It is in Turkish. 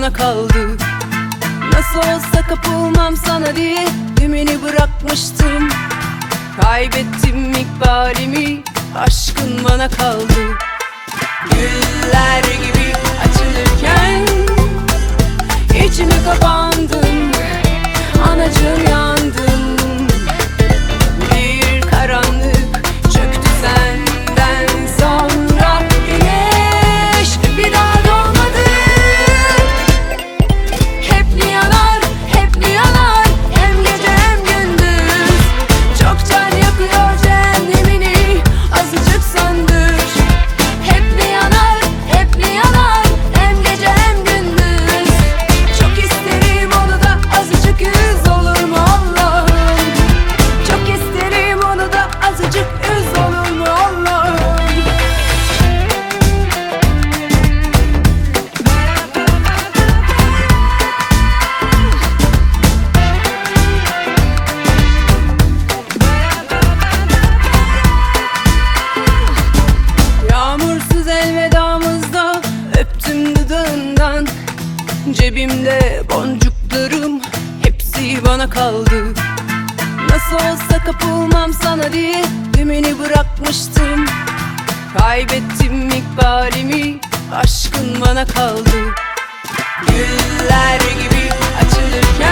bana kaldı. Nasıl olsa kapılmam sana diye ümini bırakmıştım. Kaybettim ikbalimi, aşkın bana kaldı. Güller gibi açılırken içime kapandın, anacığım yandım. Bir karanlık çöktü senden sonra, güneş bir daha doğmadı. Hep mi yanar, hep mi yanar, hem gece hem gündüz. Çok can yakıyor cehennemini, azıcık söndür. Hep mi yanar, hep mi yanar, hem gece hem gündüz. Çok isterim onu da azıcık üz, olur mu Allah'ım? Çok isterim onu da azıcık üz, olur mu Allah'ım? Yağmursuz elvedamızda öptüm dudağından. Cebimde boncuklarım hepsi bana kaldı. Nasıl olsa kapılmam sana diye ümini bırakmıştım. Kaybettim ikbalimi, aşkın bana kaldı. Güller gibi açılırken